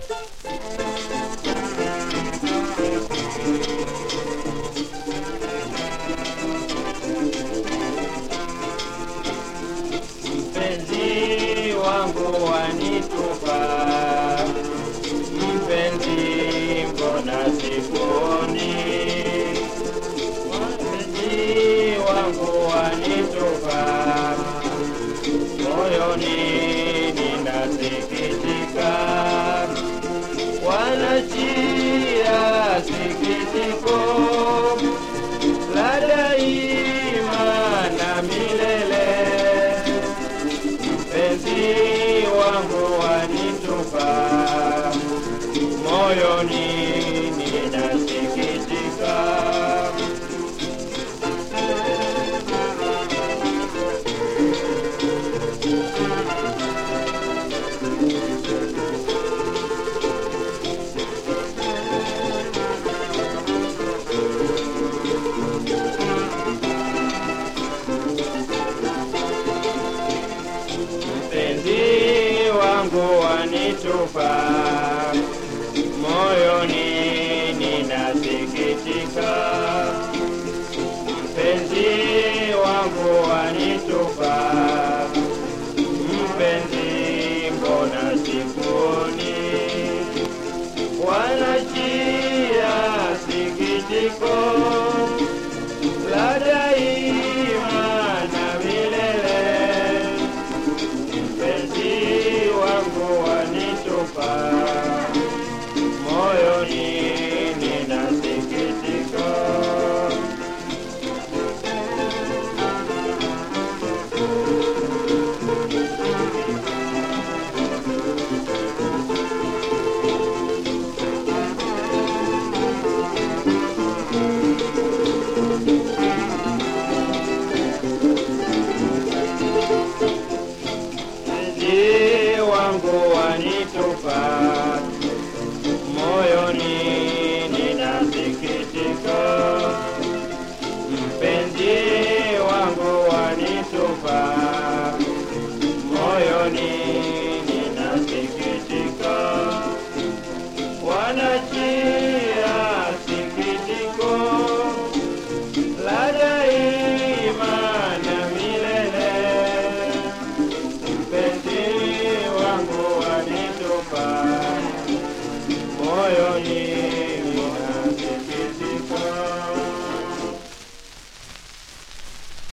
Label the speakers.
Speaker 1: Mpenzi wangu wanitupa, mpenzi mbona sikuoni? Mpenzi wangu wanitupa, moyoni ninasikitika, wanachia sikitiko la daima na milele. Mpenzi wangu wanitupa, moyoni ninasikitika. Mpenzi wangu wanitupa, moyoni ninasikitika. Mpenzi wangu wanitupa, mpenzi mbona sikuoni? Wanachia sikitiko la daima na milele. Mpenzi wangu wanitupa, moyoni ninasikitika. Mpenzi wangu wanitupa,